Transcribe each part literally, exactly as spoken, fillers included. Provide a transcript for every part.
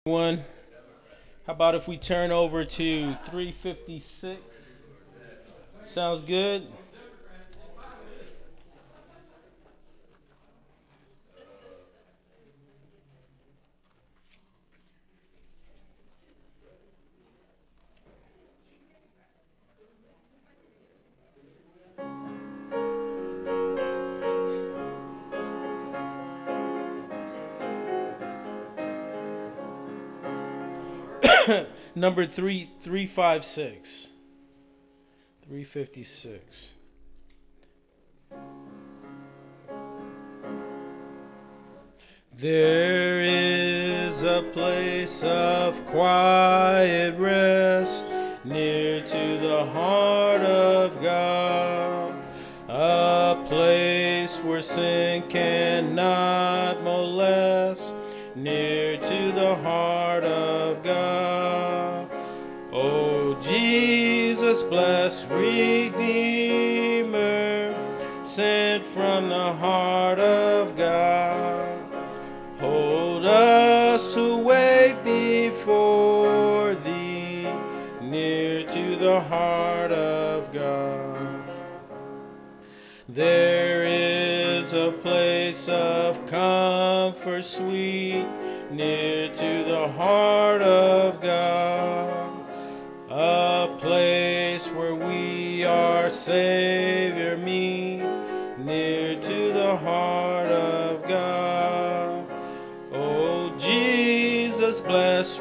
One. How about if we turn over to three fifty-six? Sounds good. Number three three five six. Three fifty six. There is a place of quiet rest near to the heart of God, a place where sin cannot molest, near to the heart of God. O Jesus, blessed Redeemer, sent from the heart of God, hold us who wait before thee, near to the heart of God. There is a place of comfort sweet, near to the heart of God, a place where we our Savior meet, near to the heart of God. O Jesus, blessed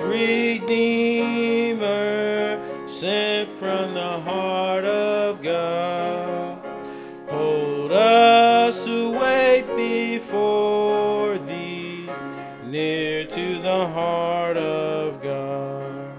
Redeemer, sent from the heart of God, hold us who wait before thee, near to the heart of God.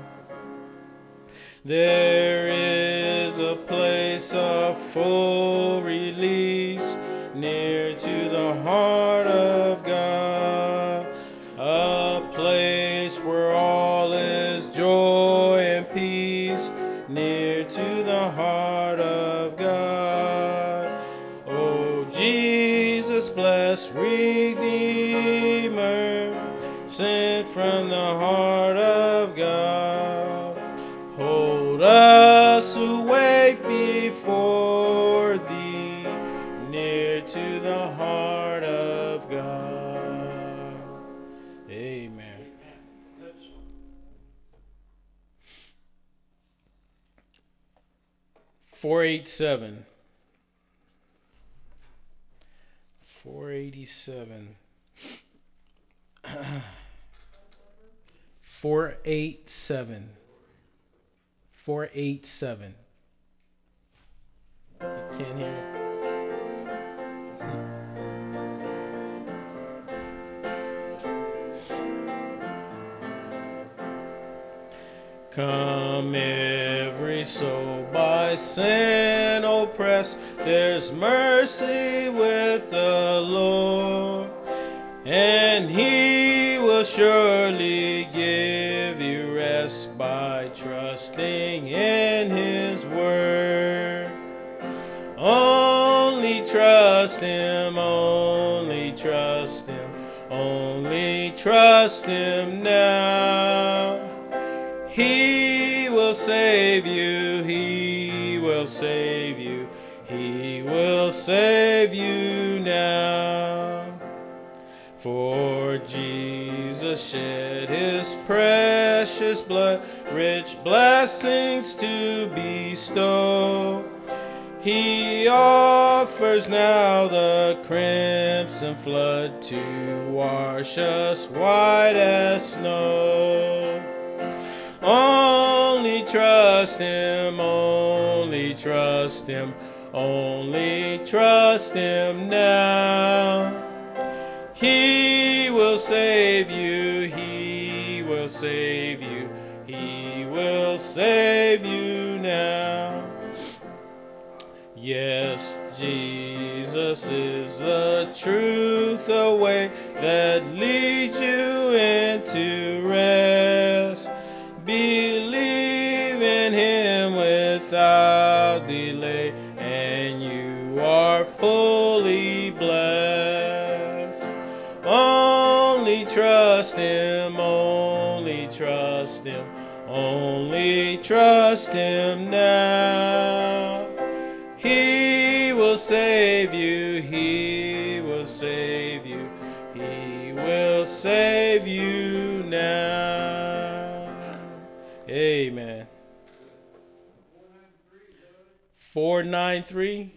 There is a place of full release, near to the heart of God, a place where all is joy and peace, near to the heart of God. O Jesus, blessed Redeemer, sent from the heart of God, hold us who wait before thee, near to the heart of God. Amen. four eighty-seven. four eighty-seven. four eighty-seven. four eighty-seven. You can't hear it? Come every soul by sin oppressed, there's mercy with the Lord, and he will surely give you rest by trusting in his word. Only trust him, only trust him, only trust him now. He will save you, he will save you, he will save you now. For Jesus shed his precious blood, rich blessings to bestow. He offers now the crimson flood to wash us white as snow. Only trust him, only trust him, only trust him now. He will save you, he will save you, he will save you now. Yes, Jesus is the truth, the way that leads you into rest. Believe in him without delay, and you are fully blessed. Only trust him, only trust him, only trust him now. He will save you, he will save you, he will save you now. Amen. four nine three.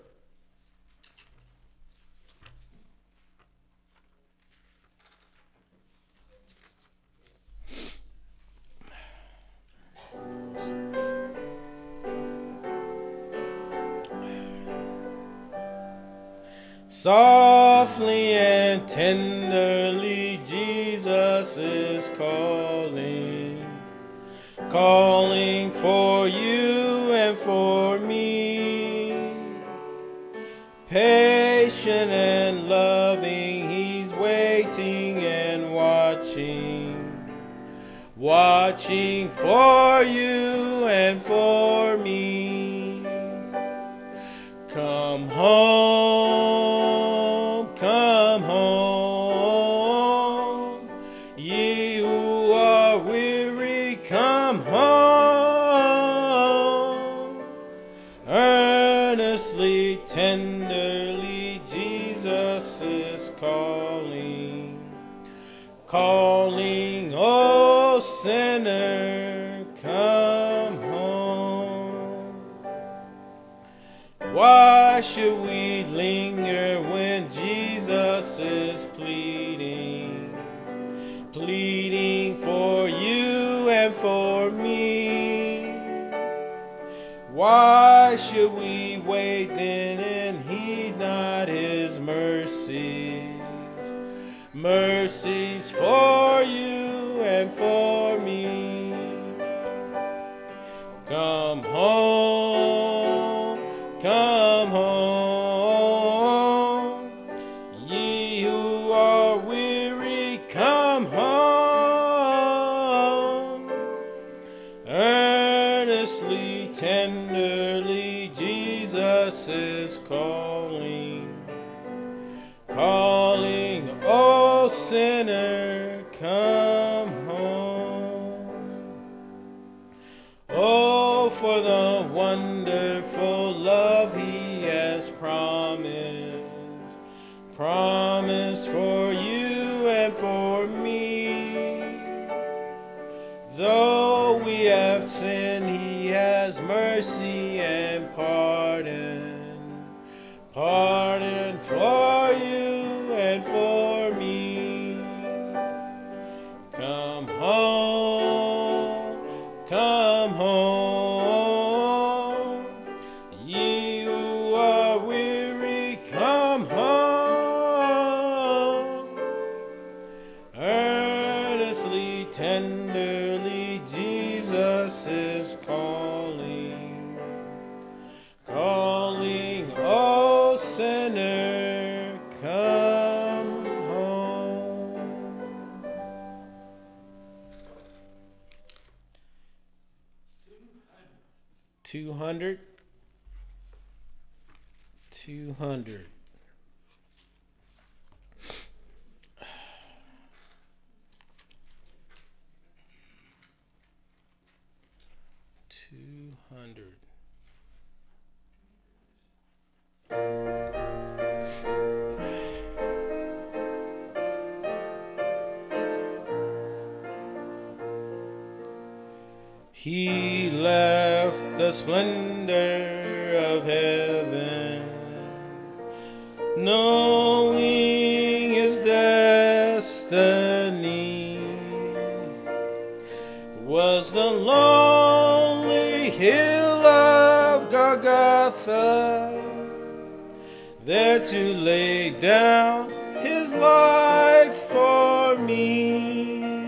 Softly and tenderly Jesus is calling, calling for you and for me. Patient and loving, he's waiting and watching, watching for you and for me. Come home, come home, ye who are weary, come home. Earnestly, tenderly, Jesus is calling, calling, oh sinner, come home. Why should we linger when Jesus is pleading, pleading for you and for me? Why should we wait then and heed not his mercies, mercies for you and for me? Come home, come home, ye who are weary, come home. Earnestly, tenderly, Jesus is calling, calling, oh sinner, come home. Oh, for the wonderful love he has promised, promised for you and for me. Though we have sinned, he has mercy and pardon, pardon for you and for me. Come home, come home, ye who are weary, come home. Earnestly, tenderly, Jesus is calling, calling, oh sinner, come home. Two hundred, two hundred. Two hundred. He left the splendor of heaven, knowing his destiny was the lonely hill of Golgotha, there to lay down his life for me.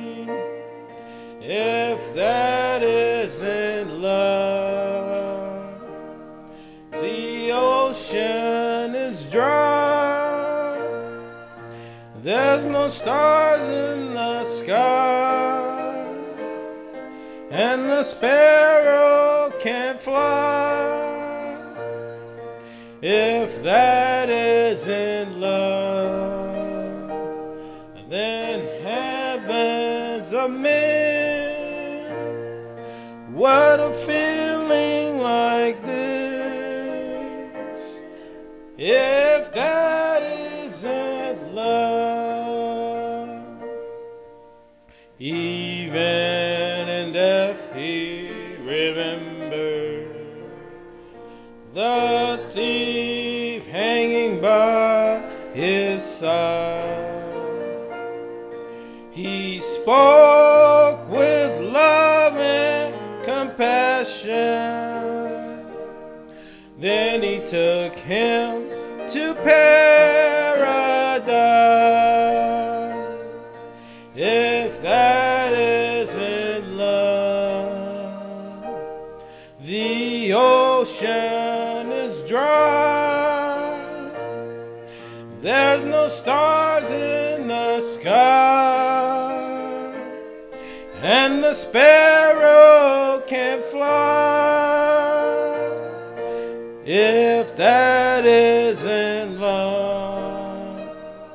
If that isn't love, the ocean is dry, there's no stars in the sky, and the sparrow can't fly. If that isn't love, then heaven's a mystery. What a feeling like this, if that isn't love. Even in death he remembered the thief hanging by his side. He spoke with love and compassion. Then he took him to paradise. If that isn't love, the ocean is dry. There's no stars in the sky, and the sparrow can't fly. If that isn't love,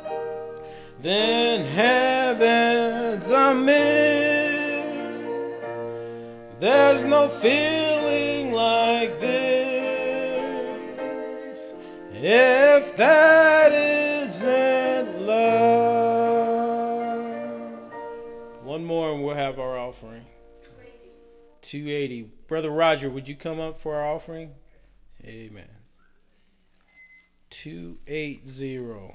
then heaven's a myth. There's no feeling like this, if that isn't love. One more and we'll have our offering. two eighty. Brother Roger, would you come up for our offering? Amen. two eighty.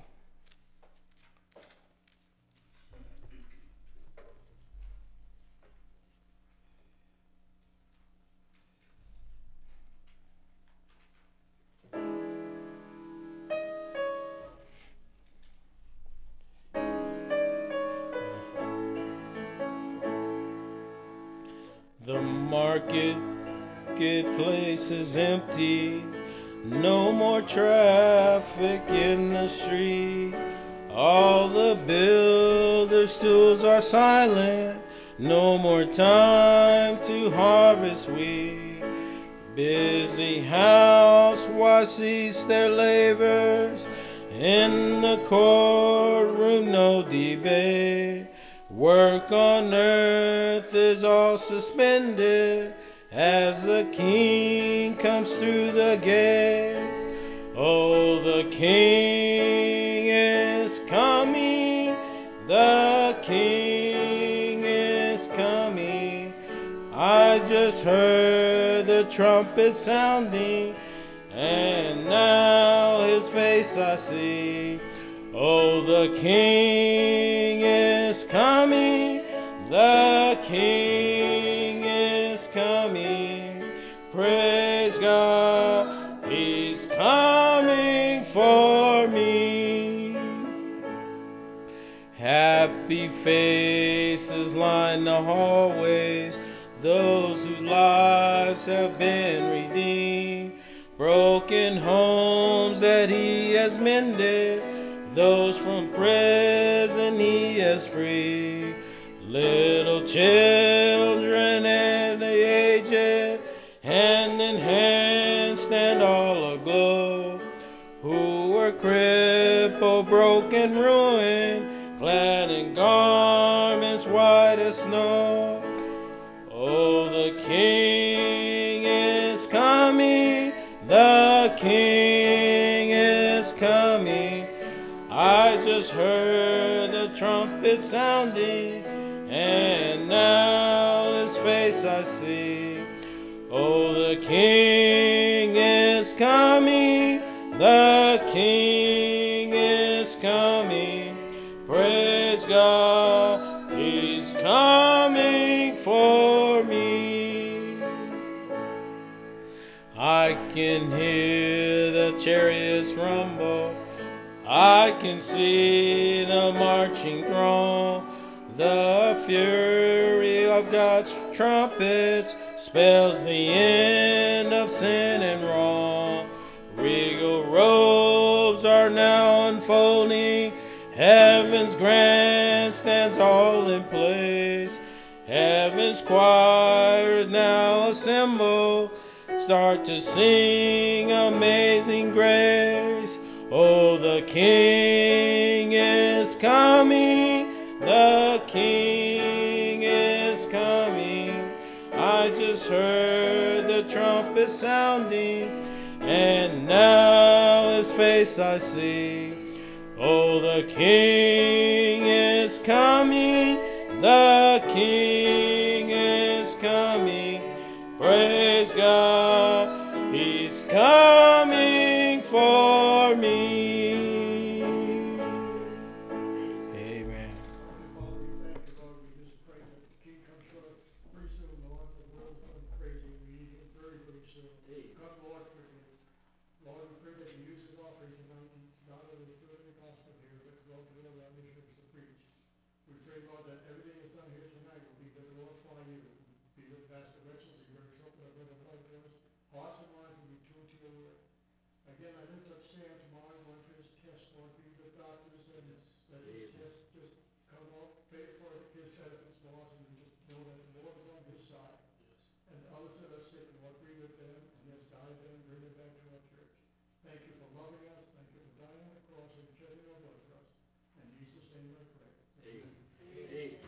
The market place is empty, no more traffic in the street. All the builders' tools are silent, no more time to harvest wheat. Busy housewives cease their labors, in the courtroom no debate. Work on earth is all suspended as the King comes through the gate. Oh, the King is coming, the King is coming. I just heard the trumpet sounding, and now his face I see. Oh, the King is coming, the King is coming. Praise God, he's coming for me. Happy faces line the hallways, those whose lives have been redeemed. Broken homes that he has mended, those from prison he has freed. Little children and the aged, hand in hand stand all aglow, who were crippled, broken, ruined, clad in garments white as snow. Oh, the King is coming, the King is coming. I just heard the trumpet sounding, and now his face I see. Oh, the King is coming, the King is coming. Praise God, he's coming for me. I can hear the chariots rumble, I can see the marching throng. The fury of God's trumpets spells the end of sin and wrong. Regal robes are now unfolding, heaven's grandstands all in place. Heaven's choir is now assembled, start to sing Amazing Grace. Oh, the King is coming, the King is coming. just heard the trumpet sounding, and now his face I see. Oh, the King is coming, the King is coming. Praise God, he's coming for me. Amen. Again, I lift up Sam tomorrow, going for his test, Lord, be the doctors, and that his test just come out, pay for his benefits, Lord, and just know that the Lord is on his side. Yes. And others that are sick, Lord, be with them, and yes, guide them, bring them back to our church. Thank you for loving us, thank you for dying on the cross and shedding your blood for us. In Jesus' name I pray. Amen. Amen.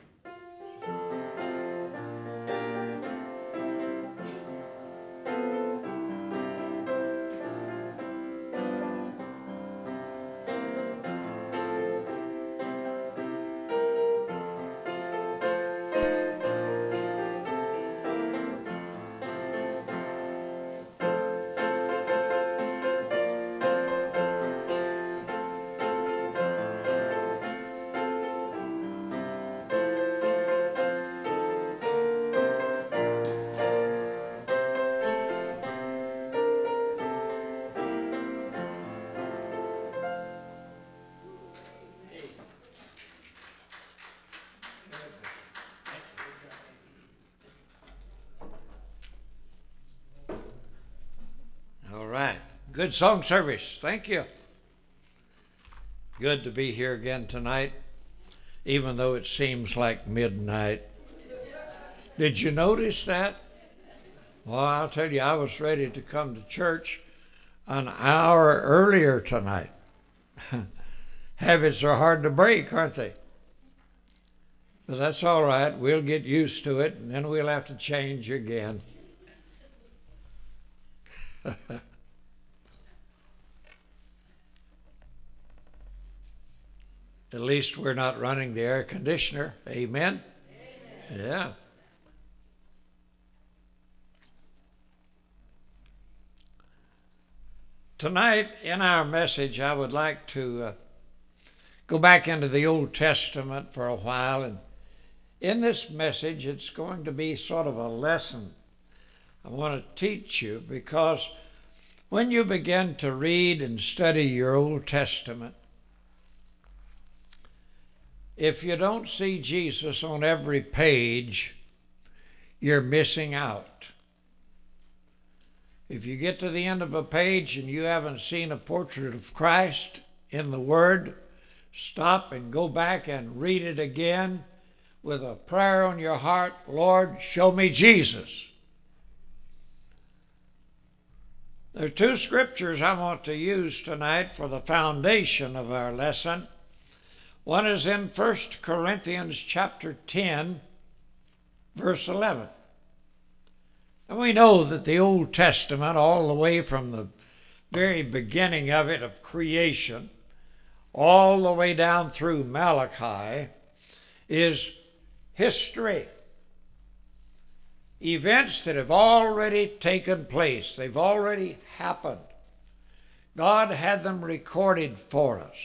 All right. Good song service. Thank you. Good to be here again tonight, even though it seems like midnight. Did you notice that? Well, I'll tell you, I was ready to come to church an hour earlier tonight. Habits are hard to break, aren't they? But that's all right. We'll get used to it, and then we'll have to change again. At least we're not running the air conditioner. Amen? Amen. Yeah. Tonight, in our message, I would like to uh, go back into the Old Testament for a while. And in this message, it's going to be sort of a lesson I want to teach you, because when you begin to read and study your Old Testament, if you don't see Jesus on every page, you're missing out. If you get to the end of a page and you haven't seen a portrait of Christ in the Word, stop and go back and read it again with a prayer on your heart. Lord, show me Jesus. There are two scriptures I want to use tonight for the foundation of our lesson. One is in First Corinthians chapter ten, verse eleven. And we know that the Old Testament, all the way from the very beginning of it, of creation, all the way down through Malachi, is history. Events that have already taken place. They've already happened. God had them recorded for us.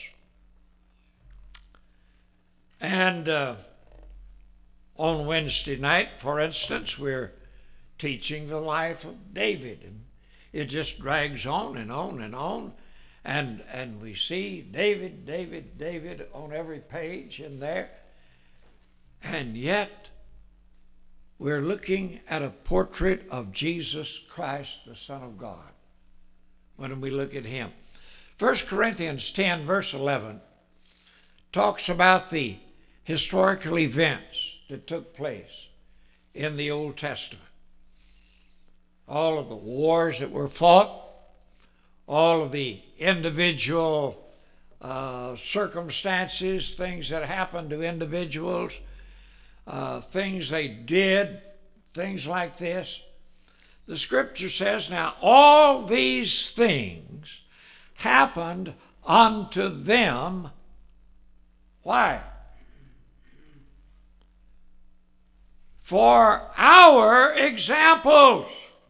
And uh, on Wednesday night, for instance, we're teaching the life of David. And it just drags on and on and on. And, and we see David, David, David on every page in there. And yet, we're looking at a portrait of Jesus Christ, the Son of God, when we look at him. First Corinthians ten, verse eleven, talks about the historical events that took place in the Old Testament. All of the wars that were fought, all of the individual uh, circumstances, things that happened to individuals, uh, things they did, things like this. The scripture says, now all these things happened unto them. Why? For our examples.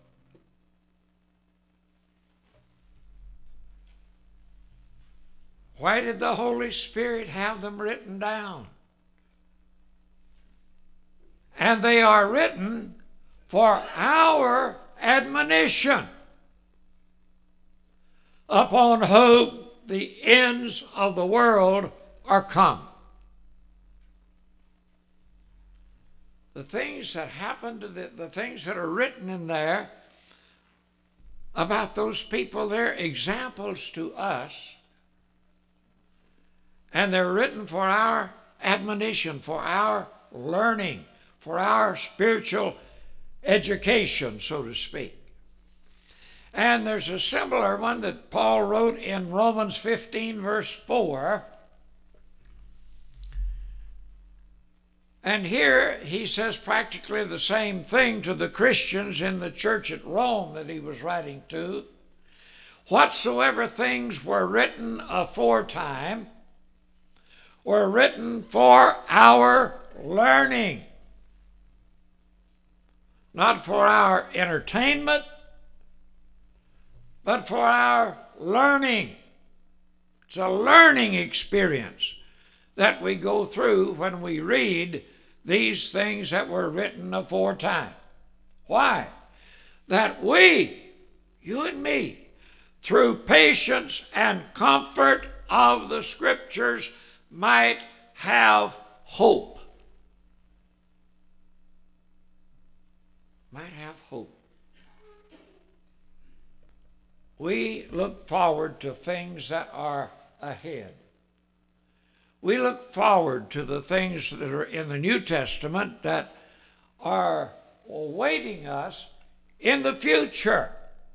Why did the Holy Spirit have them written down? And they are written for our admonition, upon whom the ends of the world are come. The things that happened, to the, the things that are written in there about those people, they're examples to us. And they're written for our admonition, for our learning, for our spiritual education, so to speak. And there's a similar one that Paul wrote in Romans fifteen, verse four. And here he says practically the same thing to the Christians in the church at Rome that he was writing to. Whatsoever things were written aforetime were written for our learning, not for our entertainment, but for our learning. It's a learning experience that we go through when we read these things that were written aforetime. Why? That we, you and me, through patience and comfort of the Scriptures, might have hope. Might have hope. We look forward to things that are ahead. We look forward to the things that are in the New Testament that are awaiting us in the future.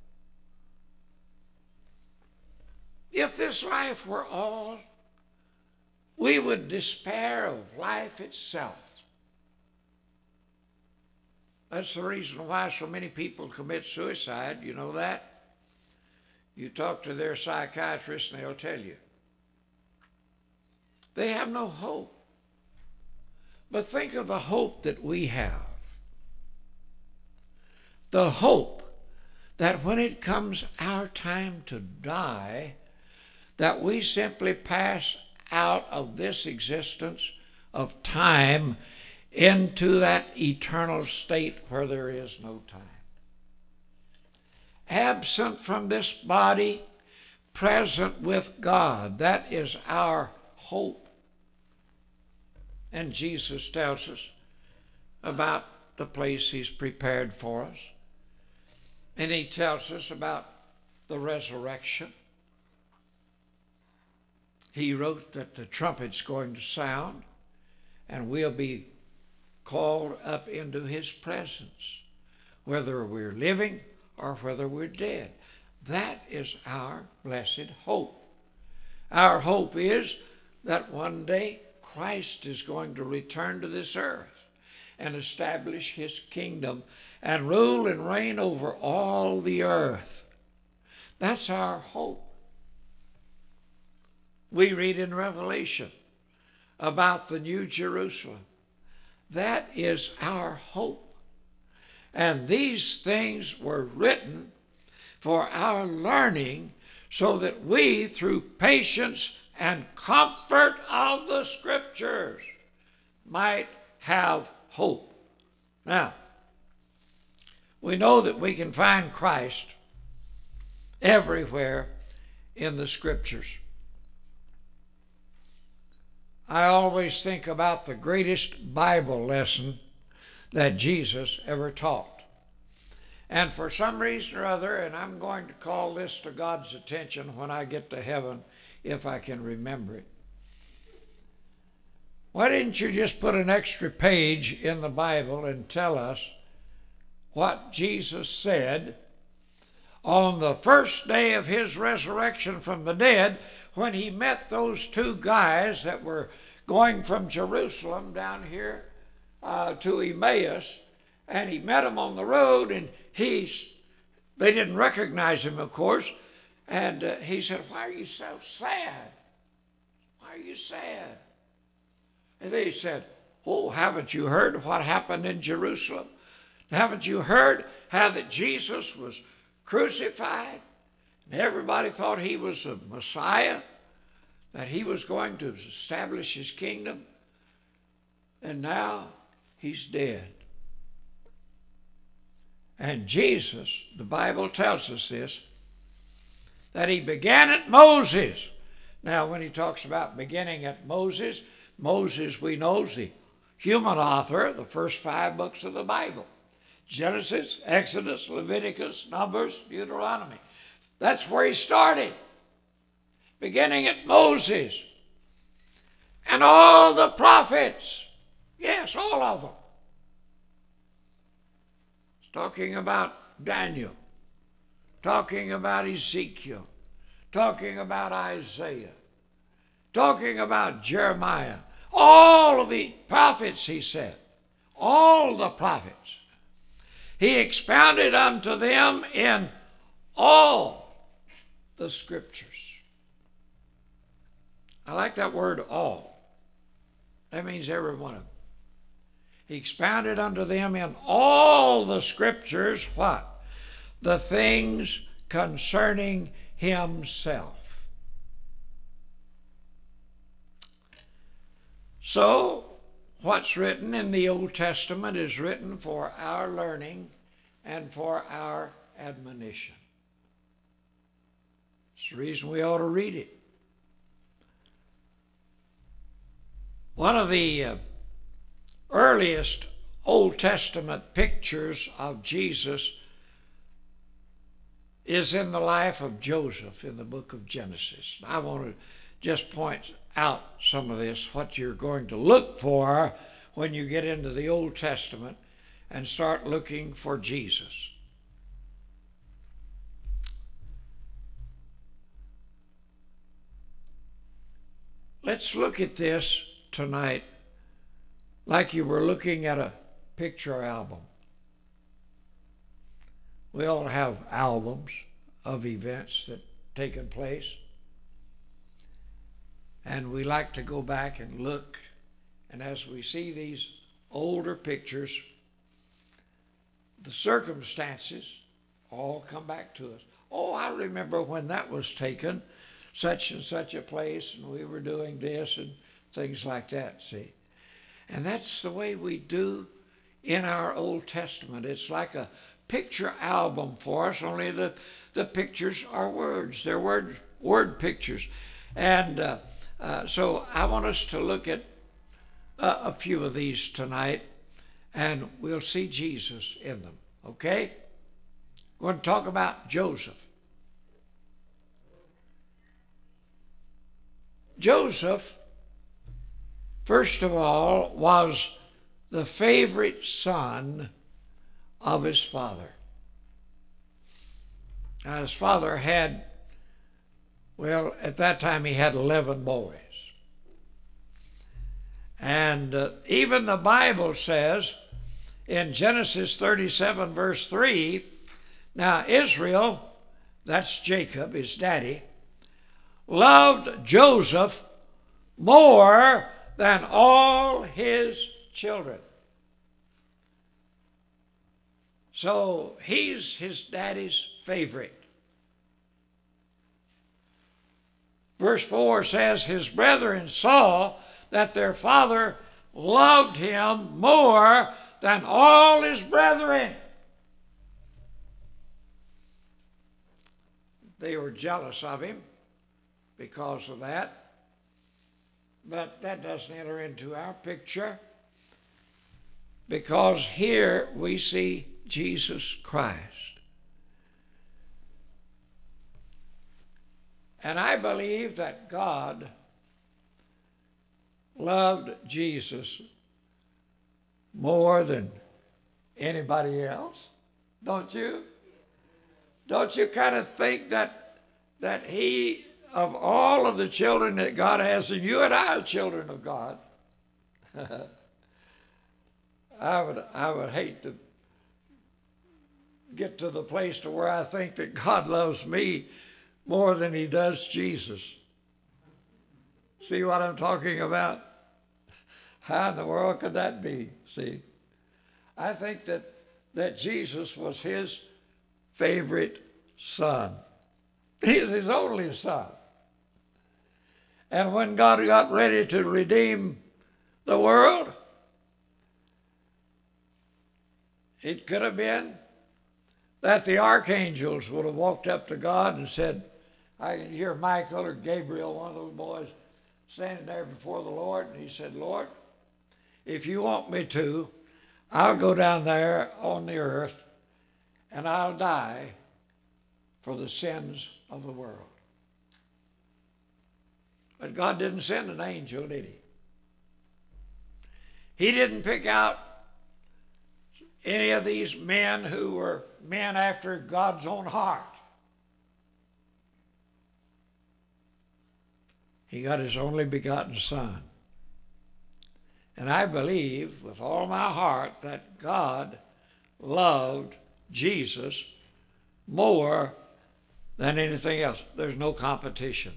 If this life were all, we would despair of life itself. That's the reason why so many people commit suicide. You know that? You talk to their psychiatrist and they'll tell you. They have no hope. But think of the hope that we have. The hope that when it comes our time to die, that we simply pass out of this existence of time into that eternal state where there is no time. Absent from this body, present with God. That is our hope. And Jesus tells us about the place He's prepared for us. And He tells us about the resurrection. He wrote that the trumpet's going to sound and we'll be called up into His presence, whether we're living or whether we're dead. That is our blessed hope. Our hope is that one day Christ is going to return to this earth and establish His kingdom and rule and reign over all the earth. That's our hope. We read in Revelation about the New Jerusalem. That is our hope. And these things were written for our learning so that we, through patience and comfort of the Scriptures, might have hope. Now, we know that we can find Christ everywhere in the Scriptures. I always think about the greatest Bible lesson that Jesus ever taught. And for some reason or other, and I'm going to call this to God's attention when I get to heaven, if I can remember it. Why didn't you just put an extra page in the Bible and tell us what Jesus said on the first day of His resurrection from the dead, when He met those two guys that were going from Jerusalem down here uh, to Emmaus, and he met them on the road, and he's, they didn't recognize him, of course, and uh, he said, "Why are you so sad? Why are you sad?" And they said, "Oh, haven't you heard what happened in Jerusalem? Haven't you heard how that Jesus was crucified? And everybody thought he was a Messiah, that he was going to establish his kingdom. And now he's dead." And Jesus, the Bible tells us this, that he began at Moses. Now, when he talks about beginning at Moses, Moses, we know, is the human author of the first five books of the Bible. Genesis, Exodus, Leviticus, Numbers, Deuteronomy. That's where he started. Beginning at Moses. And all the prophets. Yes, all of them. It's talking about Daniel. Talking about Ezekiel. Talking about Isaiah. Talking about Jeremiah. All of the prophets, he said. All the prophets. He expounded unto them in all the scriptures. I like that word all. That means every one of them. He expounded unto them in all the scriptures, what? The things concerning himself. So, what's written in the Old Testament is written for our learning and for our admonition. It's the reason we ought to read it. One of the uh, earliest Old Testament pictures of Jesus is in the life of Joseph in the book of Genesis. I want to just point out some of this, what you're going to look for when you get into the Old Testament and start looking for Jesus. Let's look at this tonight like you were looking at a picture album. We all have albums of events that taken place. And we like to go back and look. And as we see these older pictures, the circumstances all come back to us. Oh, I remember when that was taken, such and such a place, and we were doing this and things like that, see. And that's the way we do in our Old Testament. It's like a picture album for us, only the, the pictures are words. They're word, word pictures. And uh, uh, so I want us to look at uh, a few of these tonight, and we'll see Jesus in them, okay? We're going to talk about Joseph. Joseph, first of all, was the favorite son of his father. Now, his father had, well, at that time he had eleven boys. And uh, even the Bible says in Genesis thirty-seven, verse three, now Israel, that's Jacob, his daddy, loved Joseph more than all his children. So he's his daddy's favorite. Verse four says, his brethren saw that their father loved him more than all his brethren. They were jealous of him because of that. But that doesn't enter into our picture, because here we see Jesus Christ. And I believe that God loved Jesus more than anybody else. Don't you? Don't you kind of think that that he, of all of the children that God has, and you and I are children of God, I would I would hate to get to the place to where I think that God loves me more than he does Jesus. See what I'm talking about? How in the world could that be? See? I think that, that Jesus was his favorite son. He's his only son. And when God got ready to redeem the world, it could have been that the archangels would have walked up to God and said, I can hear Michael or Gabriel, one of those boys, standing there before the Lord, and he said, Lord, if you want me to, I'll go down there on the earth and I'll die for the sins of the world. But God didn't send an angel, did he? He didn't pick out any of these men who were men after God's own heart. He got his only begotten Son. And I believe with all my heart that God loved Jesus more than anything else. There's no competition.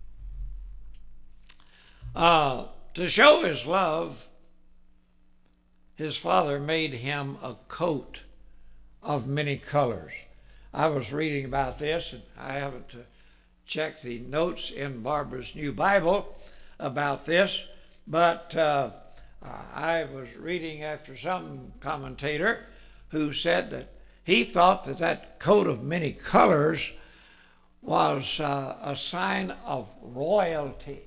Uh, to show his love, his Father made him a coat of many colors. I was reading about this, and I haven't uh, checked the notes in Barbara's new Bible about this, but uh, I was reading after some commentator who said that he thought that that coat of many colors was uh, a sign of royalty.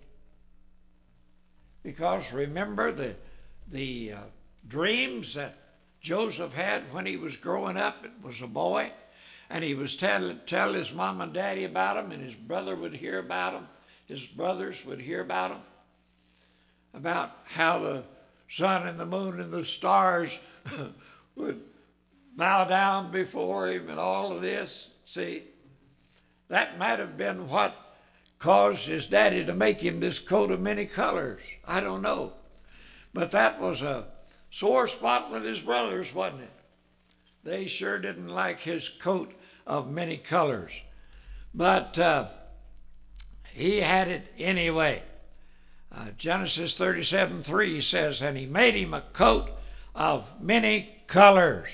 Because remember the, the uh, dreams that Joseph had when he was growing up, it was a boy, and he was tell, tell his mom and daddy about him, and his brother would hear about him, his brothers would hear about him, about how the sun and the moon and the stars would bow down before him and all of this. See, that might have been what caused his daddy to make him this coat of many colors. I don't know. But that was a sore spot with his brothers, wasn't it? They sure didn't like his coat of many colors. But uh, he had it anyway. Uh, Genesis thirty-seven three says, and he made him a coat of many colors.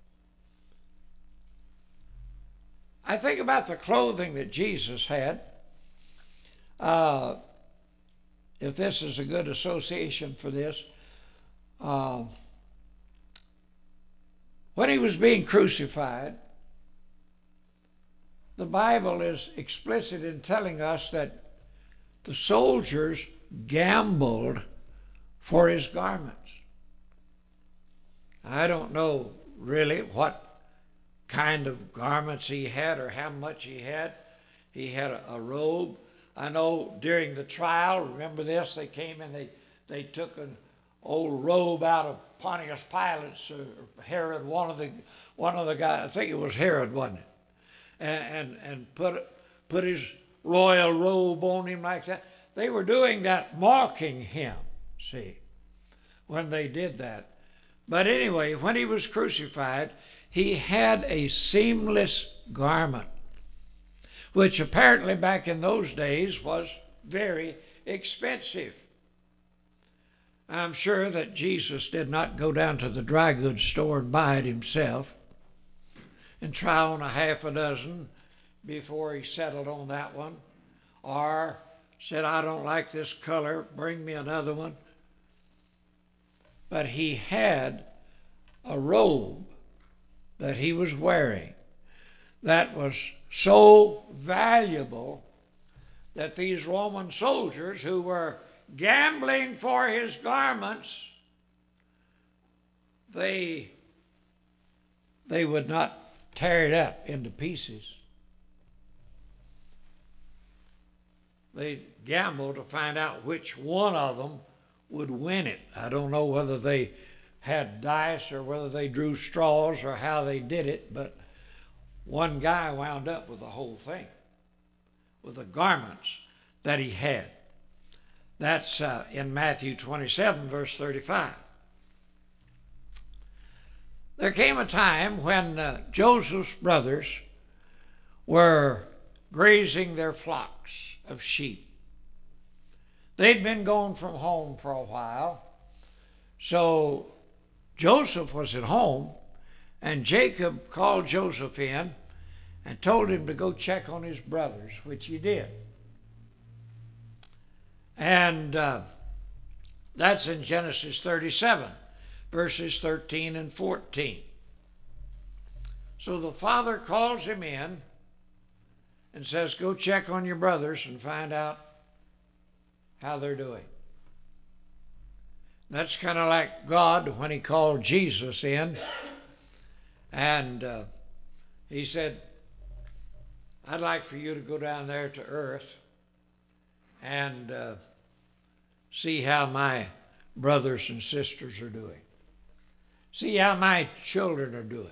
I think about the clothing that Jesus had. Uh, if this is a good association for this, uh, when he was being crucified, the Bible is explicit in telling us that the soldiers gambled for his garments. I don't know really what kind of garments he had or how much he had. He had a, a robe. I know during the trial, remember this, they came and they, they took an old robe out of Pontius Pilate's, or Herod, one of the one of the guys, I think it was Herod, wasn't it? And and, and put put his royal robe on him like that. They were doing that, mocking him, see, when they did that. But anyway, when he was crucified, he had a seamless garment, which apparently back in those days was very expensive. I'm sure that Jesus did not go down to the dry goods store and buy it himself and try on a half a dozen before he settled on that one, or said, I don't like this color, bring me another one. But he had a robe that he was wearing that was so valuable that these Roman soldiers who were gambling for his garments, they, they would not tear it up into pieces. They gambled to find out which one of them would win it. I don't know whether they had dice or whether they drew straws or how they did it, but one guy wound up with the whole thing, with the garments that he had. That's uh, in Matthew twenty-seven, verse thirty-five. There came a time when uh, Joseph's brothers were grazing their flocks of sheep. They'd been gone from home for a while, so Joseph was at home, and Jacob called Joseph in and told him to go check on his brothers, which he did. And uh, that's in Genesis thirty-seven, verses thirteen and fourteen. So the father calls him in and says, go check on your brothers and find out how they're doing. That's kind of like God when he called Jesus in, and uh, he said, I'd like for you to go down there to earth and uh, see how my brothers and sisters are doing. See how my children are doing.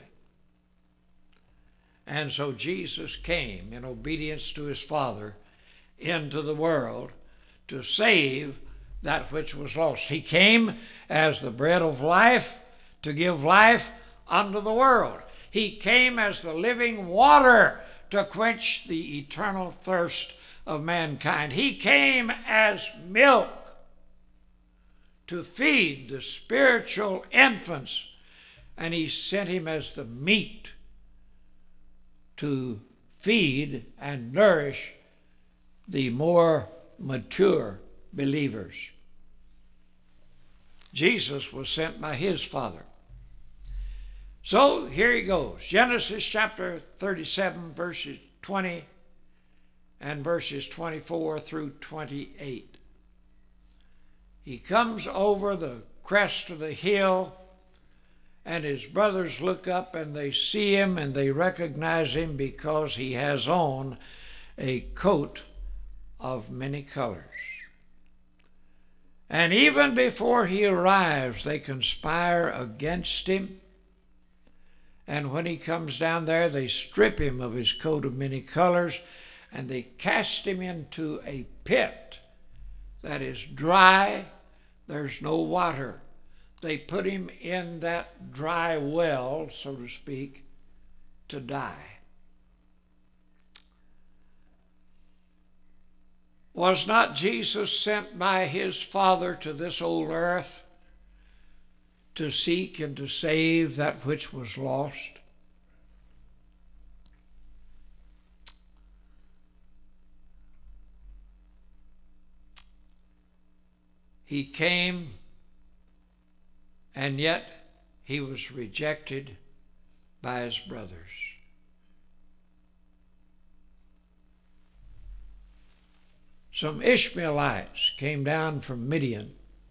And so Jesus came in obedience to his Father into the world to save that which was lost. He came as the bread of life to give life unto the world. He came as the living water to quench the eternal thirst of mankind. He came as milk to feed the spiritual infants, and he sent him as the meat to feed and nourish the more mature believers. Jesus was sent by his Father. So here he goes. Genesis chapter thirty-seven, verses twenty and verses twenty-four through twenty-eight. He comes over the crest of the hill, and his brothers look up and they see him and they recognize him because he has on a coat of many colors. And even before he arrives, they conspire against him. And when he comes down there, they strip him of his coat of many colors and they cast him into a pit that is dry. There's no water. They put him in that dry well, so to speak, to die. Was not Jesus sent by his Father to this old earth to seek and to save that which was lost? He came, and yet he was rejected by his brothers. Some Ishmaelites came down from Midian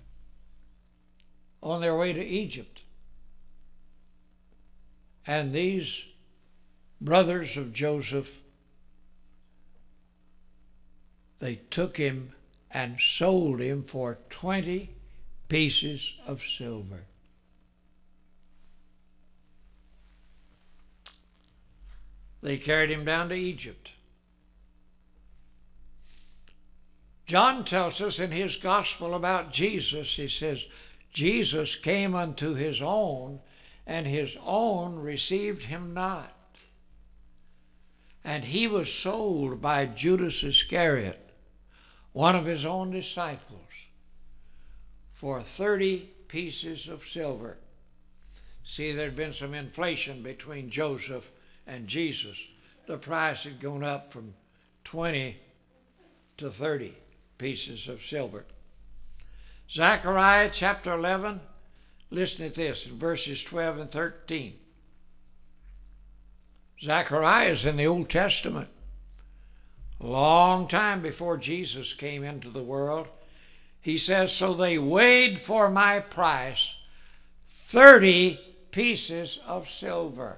on their way to Egypt. And these brothers of Joseph, they took him and sold him for twenty pieces of silver. They carried him down to Egypt. John tells us in his gospel about Jesus, he says, Jesus came unto his own, and his own received him not. And he was sold by Judas Iscariot, one of his own disciples, for thirty pieces of silver. See, there'd been some inflation between Joseph and Jesus. The price had gone up from twenty to thirty pieces of silver. Zechariah chapter eleven, listen to this in verses twelve and thirteen. Zechariah is in the Old Testament, a long time before Jesus came into the world. He says, so they weighed for my price thirty pieces of silver.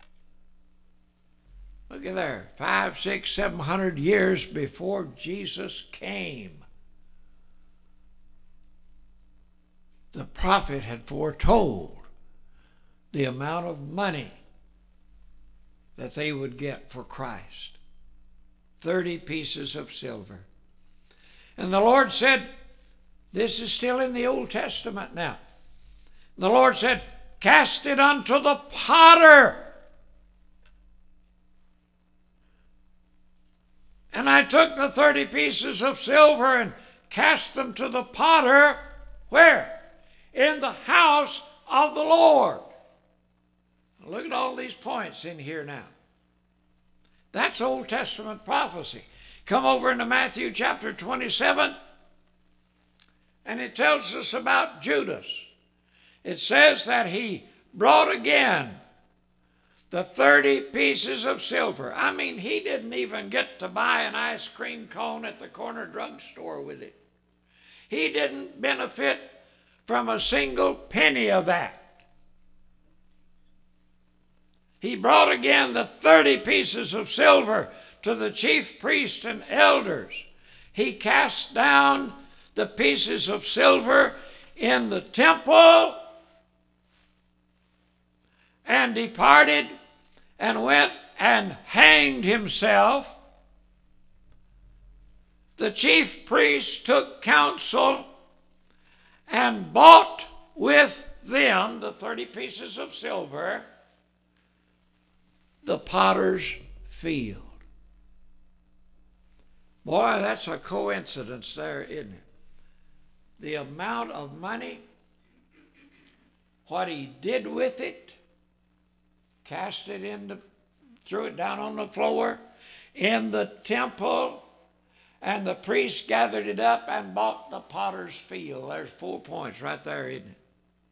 Look at there, five, six, seven hundred years before Jesus came. The prophet had foretold the amount of money that they would get for Christ. thirty pieces of silver. And the Lord said, this is still in the Old Testament now. The Lord said, cast it unto the potter. And I took the thirty pieces of silver and cast them to the potter. Where? In the house of the Lord. Now look at all these points in here now. That's Old Testament prophecy. Come over into Matthew chapter twenty-seven, and it tells us about Judas. It says that he brought again the thirty pieces of silver. I mean, he didn't even get to buy an ice cream cone at the corner drugstore with it. He didn't benefit from a single penny of that. He brought again the thirty pieces of silver to the chief priests and elders. He cast down the pieces of silver in the temple and departed and went and hanged himself. The chief priests took counsel and bought with them, the thirty pieces of silver, the potter's field. Boy, that's a coincidence there, isn't it? The amount of money, what he did with it, cast it into, threw it down on the floor in the temple, and the priests gathered it up and bought the potter's field. There's four points right there, isn't it?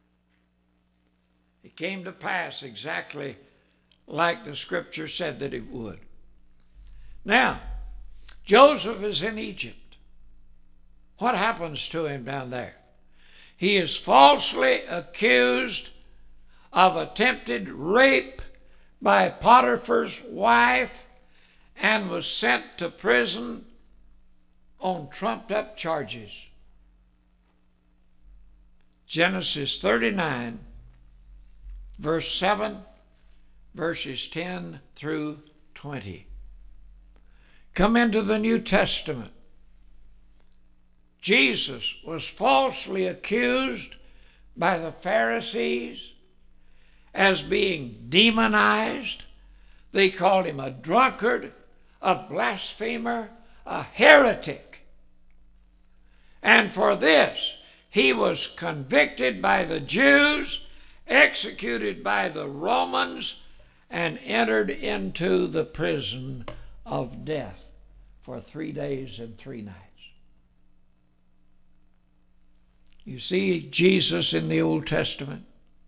It came to pass exactly like the scripture said that it would. Now, Joseph is in Egypt. What happens to him down there? He is falsely accused of attempted rape by Potiphar's wife and was sent to prison on trumped-up charges. Genesis thirty-nine, verse seven, verses ten through twenty. Come into the New Testament. Jesus was falsely accused by the Pharisees as being demonized. They called him a drunkard, a blasphemer, a heretic. And for this, he was convicted by the Jews, executed by the Romans, and entered into the prison of death for three days and three nights. You see Jesus in the Old Testament.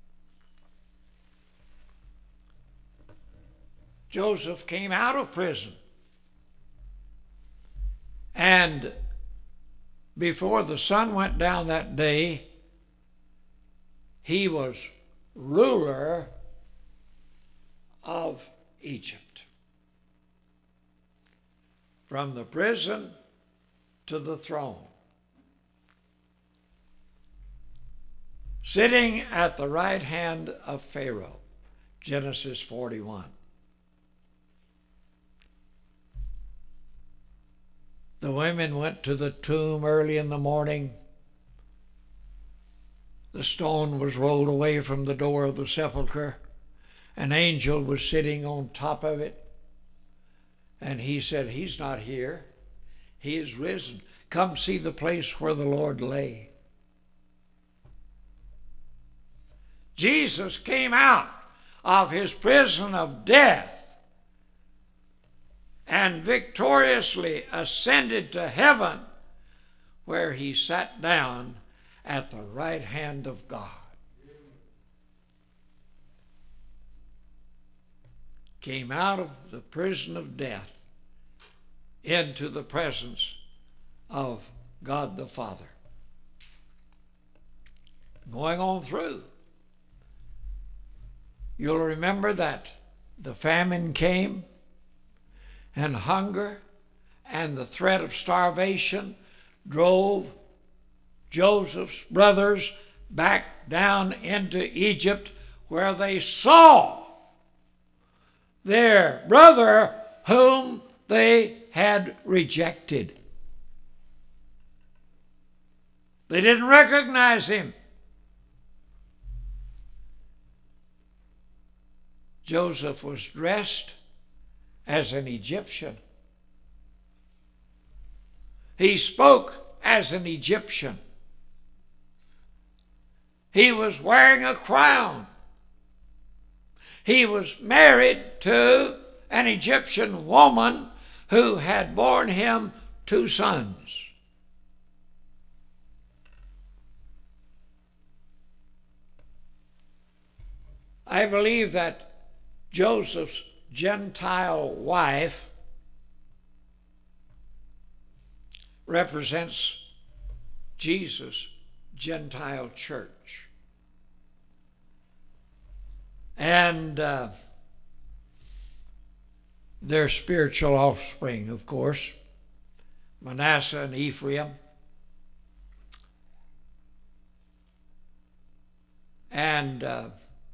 Joseph came out of prison. And before the sun went down that day, he was ruler of Egypt. From the prison to the throne. Sitting at the right hand of Pharaoh. Genesis forty-one. The women went to the tomb early in the morning. The stone was rolled away from the door of the sepulchre. An angel was sitting on top of it. And he said, he's not here. He is risen. Come see the place where the Lord lay. Jesus came out of his prison of death and victoriously ascended to heaven, where he sat down at the right hand of God. Came out of the prison of death into the presence of God the Father. Going on through, you'll remember that the famine came, and hunger and the threat of starvation drove Joseph's brothers back down into Egypt, where they saw their brother whom they had rejected. They didn't recognize him. Joseph was dressed as an Egyptian. He spoke as an Egyptian. He was wearing a crown. He was married to an Egyptian woman who had borne him two sons. I believe that Joseph's Gentile wife represents Jesus' Gentile church. And uh, their spiritual offspring, of course, Manasseh and Ephraim. And uh,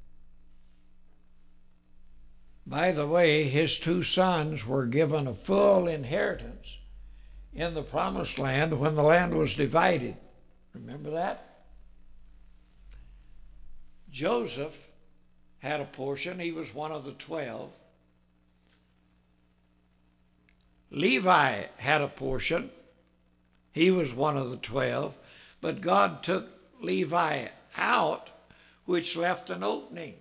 by the way, his two sons were given a full inheritance in the promised land when the land was divided. Remember that? Joseph had a portion. He was one of the twelve. Levi had a portion. He was one of the twelve. But God took Levi out, which left an opening.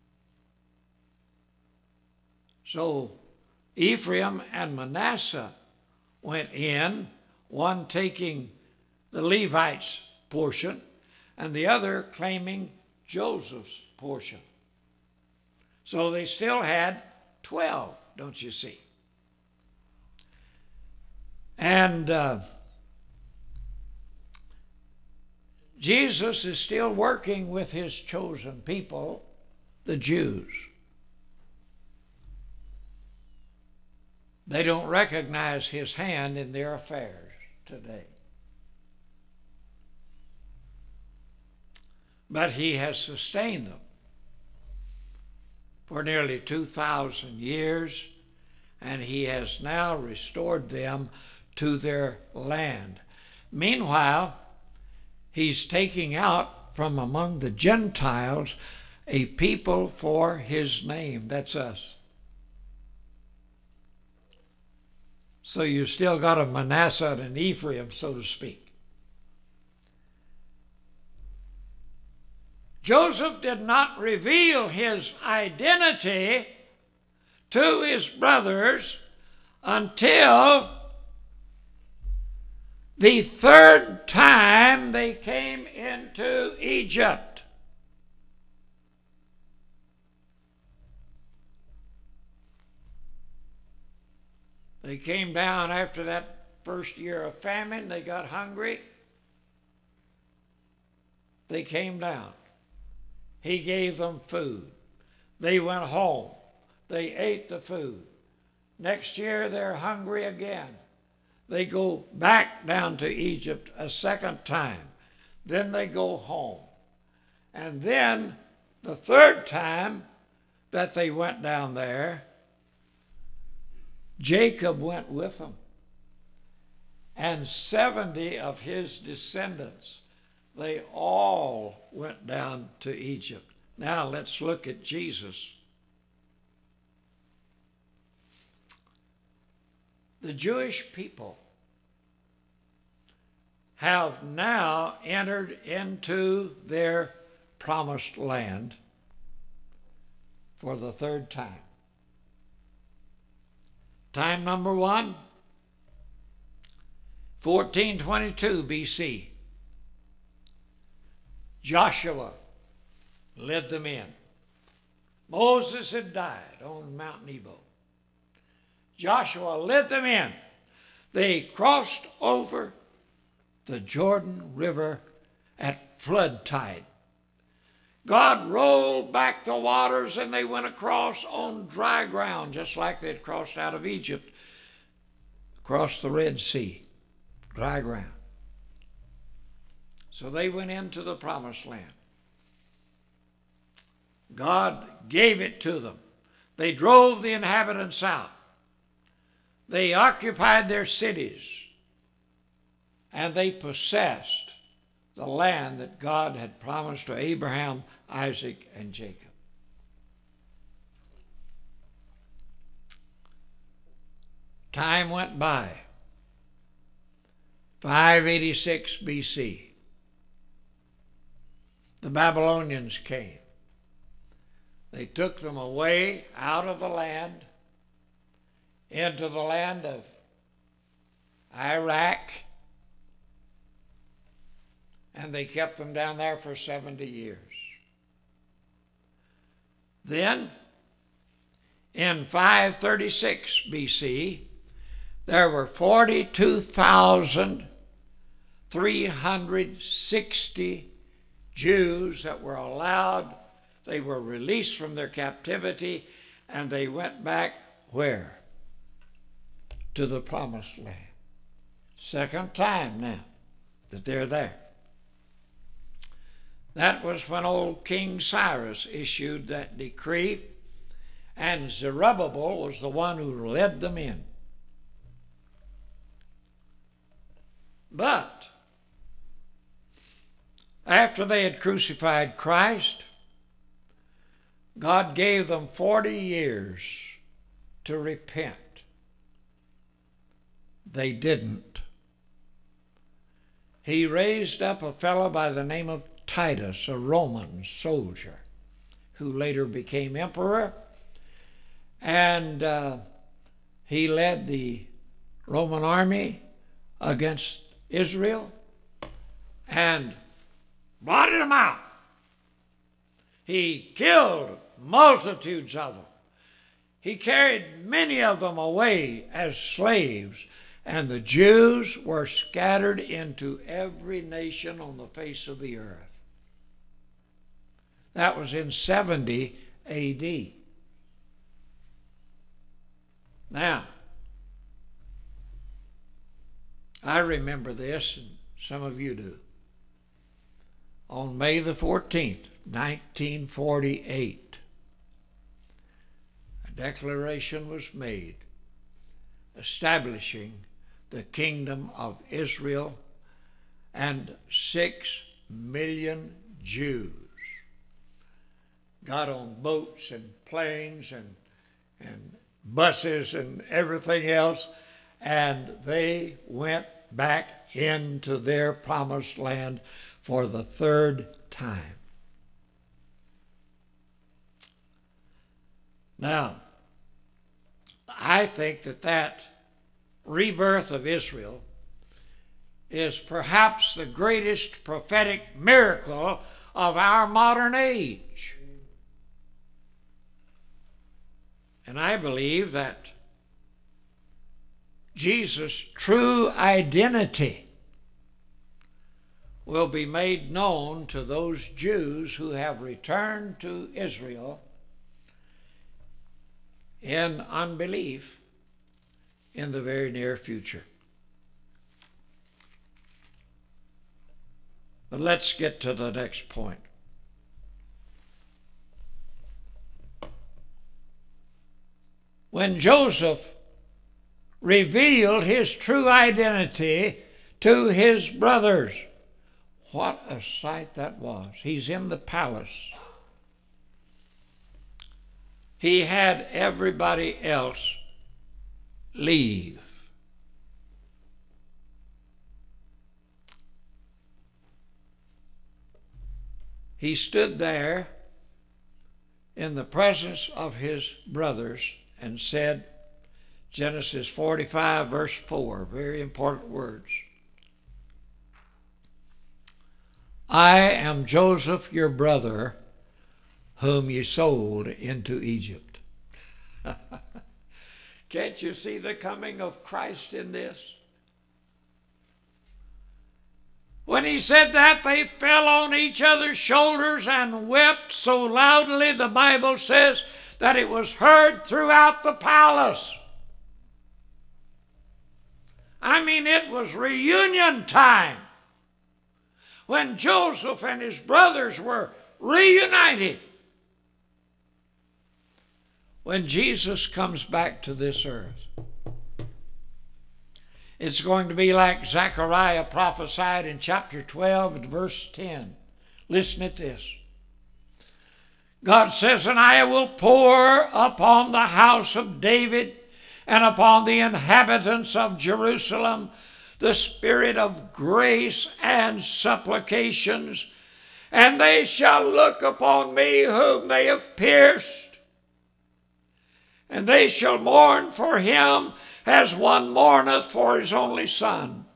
So Ephraim and Manasseh went in, one taking the Levites' portion and the other claiming Joseph's portion. So they still had twelve, don't you see? And uh, Jesus is still working with his chosen people, the Jews. They don't recognize his hand in their affairs today. But he has sustained them for nearly two thousand years, and he has now restored them to their land. Meanwhile, he's taking out from among the Gentiles a people for his name. That's us. So you still got a Manasseh and an Ephraim, so to speak. Joseph did not reveal his identity to his brothers until the third time they came into Egypt. They came down after that first year of famine. They got hungry. They came down. He gave them food. They went home. They ate the food. Next year, they're hungry again. They go back down to Egypt a second time. Then they go home. And then the third time that they went down there, Jacob went with them, and seventy of his descendants. They all went down to Egypt. Now let's look at Jesus. The Jewish people have now entered into their promised land for the third time. Time number one, fourteen twenty-two B C. Joshua led them in. Moses had died on Mount Nebo. Joshua led them in. They crossed over the Jordan River at flood tide. God rolled back the waters and they went across on dry ground, just like they had crossed out of Egypt, across the Red Sea, dry ground. So they went into the promised land. God gave it to them. They drove the inhabitants out. They occupied their cities, and they possessed the land that God had promised to Abraham, Isaac, and Jacob. time went by. five eighty-six B C, the Babylonians came. They took them away out of the land into the land of Iraq, and they kept them down there for seventy years. Then, in five thirty-six B C, there were forty-two thousand three hundred sixty Jews that were allowed. They were released from their captivity, and they went back where? To the Promised Land. Second time now that they're there. That was when old King Cyrus issued that decree, and Zerubbabel was the one who led them in. But after they had crucified Christ, God gave them forty years to repent. They didn't. He raised up a fellow by the name of Titus, a Roman soldier, who later became emperor, and uh, he led the Roman army against Israel and blotted them out. He killed multitudes of them. He carried many of them away as slaves, and the Jews were scattered into every nation on the face of the earth. That was in seventy A D. Now, I remember this, and some of you do. On May the fourteenth, nineteen forty-eight, a declaration was made establishing the kingdom of Israel, and six million Jews got on boats and planes and, and buses and everything else, and they went back into their promised land for the third time. Now, I think that that rebirth of Israel is perhaps the greatest prophetic miracle of our modern age. And I believe that Jesus' true identity will be made known to those Jews who have returned to Israel in unbelief in the very near future. But let's get to the next point. When Joseph revealed his true identity to his brothers, what a sight that was. He's in the palace. He had everybody else leave. He stood there in the presence of his brothers and said, Genesis forty-five, verse four, very important words. I am Joseph, your brother, whom you sold into Egypt. Can't you see the coming of Christ in this? When he said that, they fell on each other's shoulders and wept so loudly, the Bible says, that it was heard throughout the palace. I mean, it was reunion time when Joseph and his brothers were reunited. When Jesus comes back to this earth, it's going to be like Zechariah prophesied in chapter twelve and verse ten. Listen at this. God says, and I will pour upon the house of David and upon the inhabitants of Jerusalem the spirit of grace and supplications, and they shall look upon me whom they have pierced, and they shall mourn for him as one mourneth for his only son,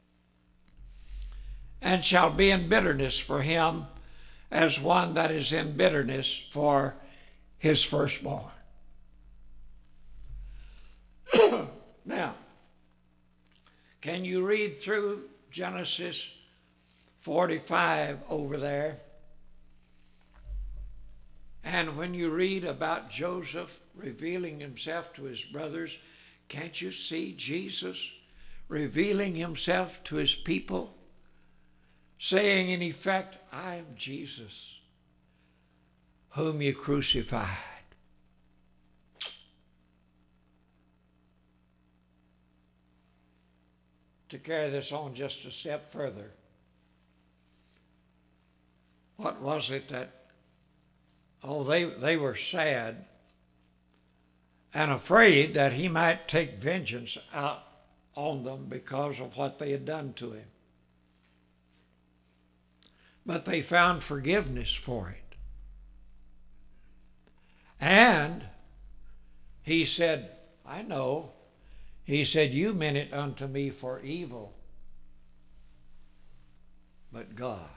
and shall be in bitterness for him as one that is in bitterness for his firstborn. Now, can you read through Genesis forty-five over there? And when you read about Joseph revealing himself to his brothers, can't you see Jesus revealing himself to his people, saying in effect, I am Jesus, whom you crucified. To carry this on just a step further, what was it that, oh, they, they were sad and afraid that he might take vengeance out on them because of what they had done to him. But they found forgiveness for it. And he said, I know. He said, you meant it unto me for evil, but God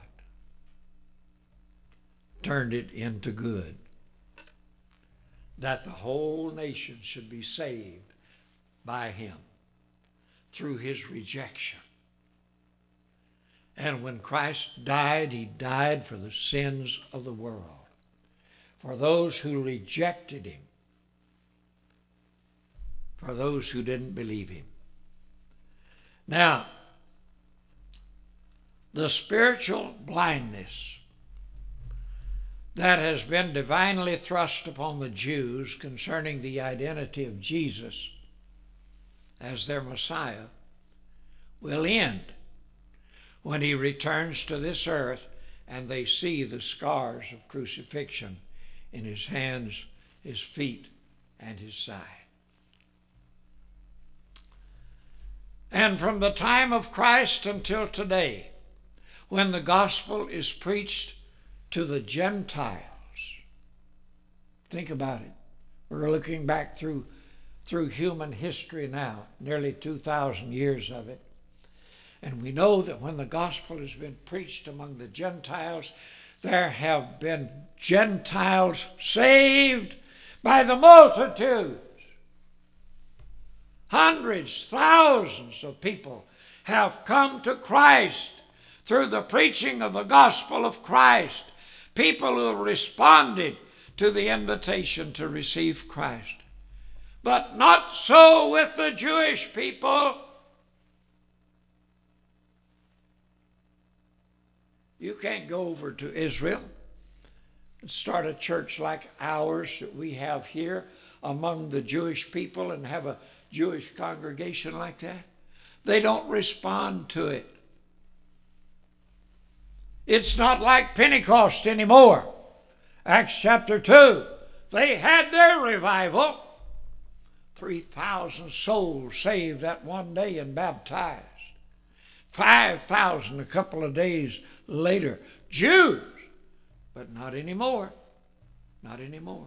turned it into good, that the whole nation should be saved by him through his rejection. And when Christ died, he died for the sins of the world, for those who rejected him, for those who didn't believe him. Now, the spiritual blindness that has been divinely thrust upon the Jews concerning the identity of Jesus as their Messiah will end when he returns to this earth and they see the scars of crucifixion in his hands, his feet, and his side. And from the time of Christ until today, when the gospel is preached to the Gentiles, think about it. We're looking back through, through human history now, nearly two thousand years of it. And we know that when the gospel has been preached among the Gentiles, there have been Gentiles saved by the multitude. Hundreds, thousands of people have come to Christ through the preaching of the gospel of Christ. People who have responded to the invitation to receive Christ. But not so with the Jewish people. You can't go over to Israel and start a church like ours that we have here among the Jewish people and have a Jewish congregation like that. They don't respond to it. It's not like Pentecost anymore. Acts chapter two, they had their revival. three thousand souls saved that one day and baptized. five thousand a couple of days later. Jews, but not anymore. Not anymore.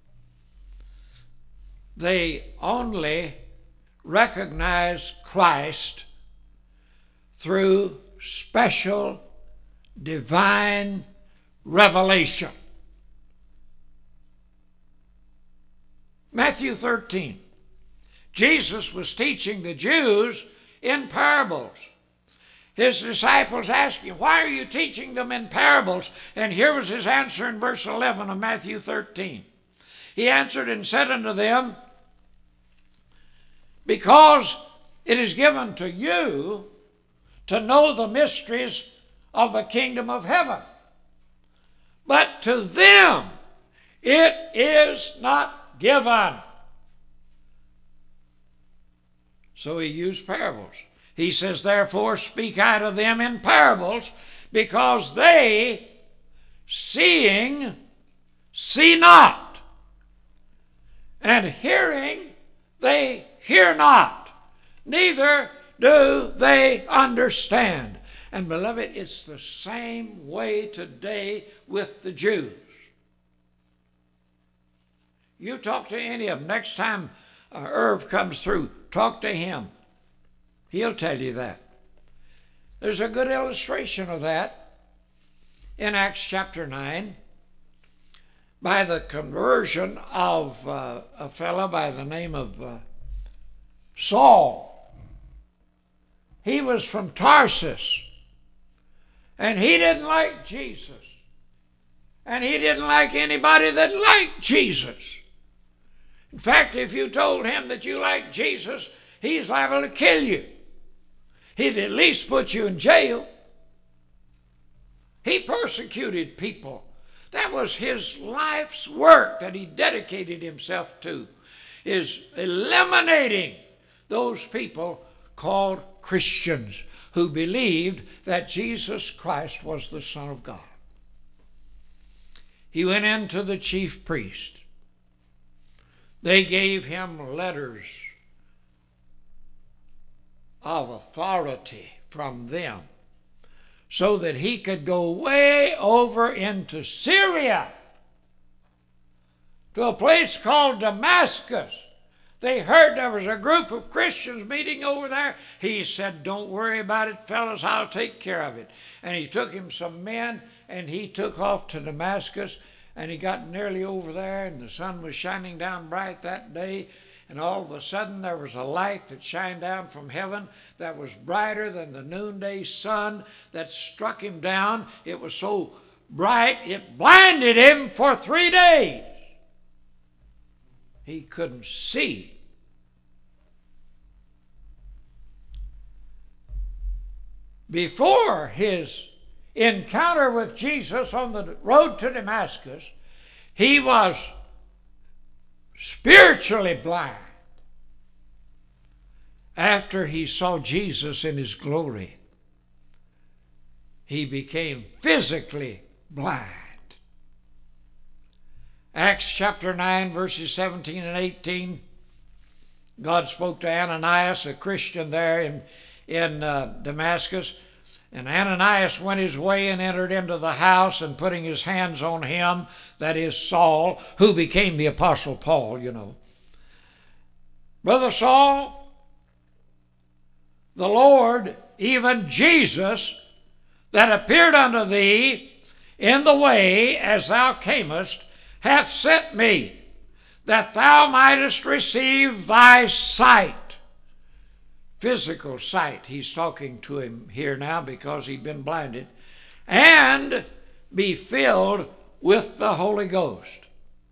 They only recognize Christ through special divine revelation. Matthew thirteen. Jesus was teaching the Jews in parables. His disciples asked him, why are you teaching them in parables? And here was his answer in verse eleven of Matthew thirteen. He answered and said unto them, because it is given to you to know the mysteries of the kingdom of heaven. But to them it is not given. So he used parables. He says, therefore speak I to them in parables, because they, seeing, see not, and hearing, they hear not, neither do they understand. And beloved, it's the same way today with the Jews. You talk to any of them. Next time uh, Irv comes through, talk to him. He'll tell you that. There's a good illustration of that in Acts chapter nine by the conversion of uh, a fellow by the name of uh, Saul. He was from Tarsus, and he didn't like Jesus. And he didn't like anybody that liked Jesus. In fact, if you told him that you liked Jesus, he's liable to kill you. He'd at least put you in jail. He persecuted people. That was his life's work that he dedicated himself to, is eliminating those people called Christians who believed that Jesus Christ was the Son of God. He went into the chief priest. They gave him letters of authority from them so that he could go way over into Syria to a place called Damascus. They heard there was a group of Christians meeting over there. He said, "Don't worry about it, fellas, I'll take care of it." And he took him some men, and he took off to Damascus, and he got nearly over there, and the sun was shining down bright that day, and all of a sudden there was a light that shined down from heaven that was brighter than the noonday sun that struck him down. It was so bright, it blinded him for three days. He couldn't see. Before his encounter with Jesus on the road to Damascus, he was spiritually blind. After he saw Jesus in his glory, he became physically blind. Acts chapter nine, verses seventeen and eighteen, God spoke to Ananias, a Christian there in, in uh, Damascus. And Ananias went his way and entered into the house, and putting his hands on him, that is Saul, who became the Apostle Paul, you know. "Brother Saul, the Lord, even Jesus, that appeared unto thee in the way as thou camest, hath sent me, that thou mightest receive thy sight." Physical sight. He's talking to him here now because he'd been blinded. "And be filled with the Holy Ghost."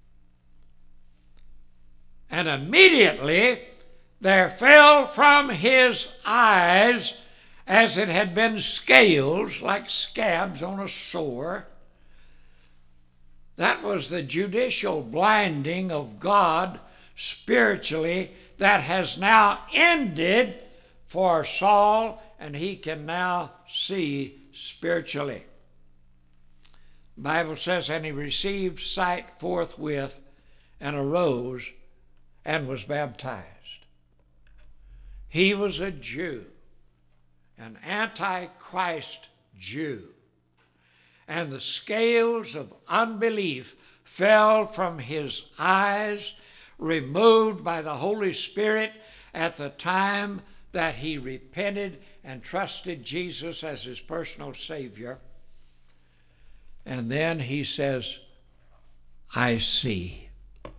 And immediately there fell from his eyes, as it had been scales, like scabs on a sore. That was the judicial blinding of God spiritually that has now ended for Saul, and he can now see spiritually. The Bible says, "And he received sight forthwith, and arose, and was baptized." He was a Jew, an antichrist Jew, and the scales of unbelief fell from his eyes, removed by the Holy Spirit at the time that he repented and trusted Jesus as his personal Savior. And then he says, "I see."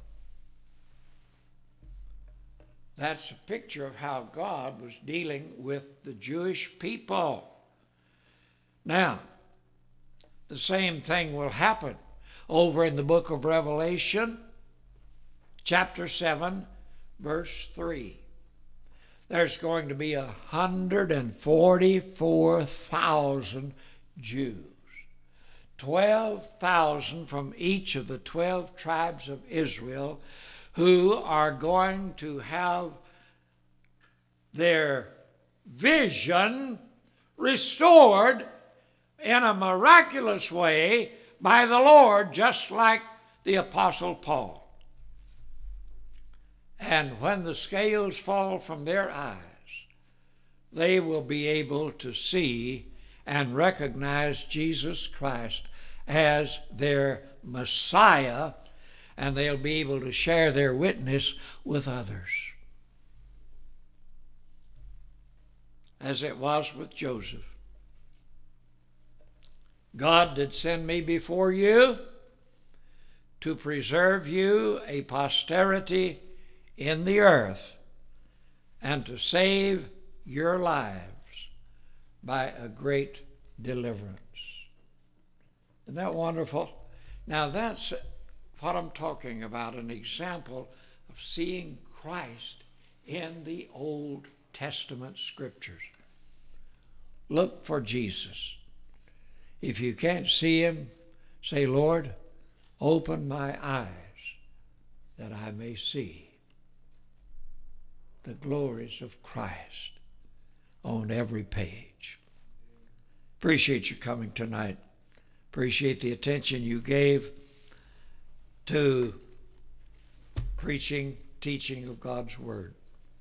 That's a picture of how God was dealing with the Jewish people. Now, the same thing will happen over in the book of Revelation, chapter seven, verse three. There's going to be one hundred forty-four thousand Jews. twelve thousand from each of the twelve tribes of Israel, who are going to have their vision restored in a miraculous way by the Lord, just like the Apostle Paul. And when the scales fall from their eyes, they will be able to see and recognize Jesus Christ as their Messiah, and they'll be able to share their witness with others. As it was with Joseph. God did send me before you to preserve you a posterity in the earth and to save your lives by a great deliverance. Isn't that wonderful? Now that's what I'm talking about, an example of seeing Christ in the Old Testament scriptures. Look for Jesus. If you can't see him, say, Lord, open my eyes that I may see the glories of Christ on every page. Appreciate you coming tonight. Appreciate the attention you gave to preaching, teaching of God's Word.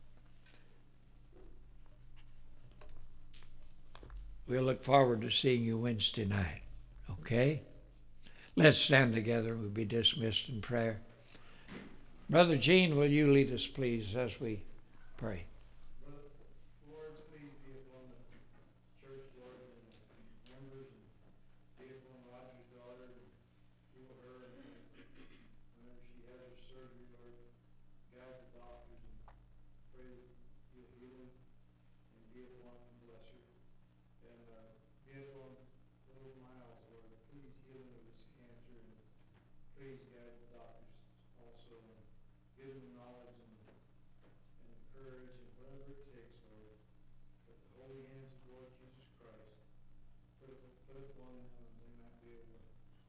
We'll look forward to seeing you Wednesday night. Okay? Let's stand together and we'll be dismissed in prayer. Brother Gene, will you lead us, please, as we pray? Lord, please be upon the church, Lord, and the members, and be upon Roger's daughter, and heal her, and whenever she has her surgery, Lord, guide the doctors, and pray that you'll heal them, and be upon and bless her. And uh, be upon little Miles, Lord, please heal him of his cancer, and please guide the doctors also, and give them knowledge and, and courage, and whatever it takes, Lord. But the holy hands of Lord Jesus Christ, put it, put it upon them, and they might be able to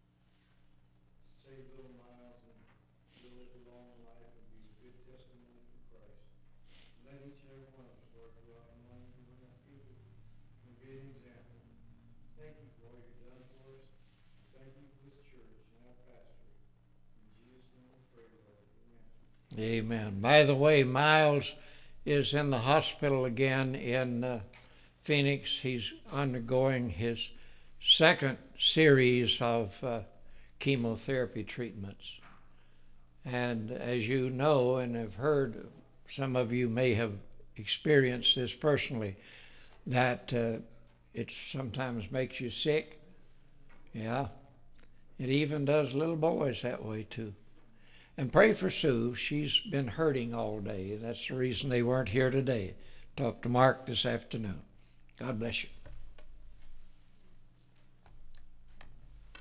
save little Miles and live a long life and be a good testimony for Christ. Let each and every one of us, Lord, go out and learn from our people and be an example. Thank you for all you've done for us. Thank you for this church and our pastor. In Jesus' name we pray, Lord. Amen. Amen. By the way, Miles is in the hospital again in uh, Phoenix. He's undergoing his second series of uh, chemotherapy treatments. And as you know and have heard, some of you may have experienced this personally, that uh, it sometimes makes you sick. Yeah. It even does little boys that way too. And pray for Sue. She's been hurting all day. That's the reason they weren't here today. Talked to Mark this afternoon. God bless you.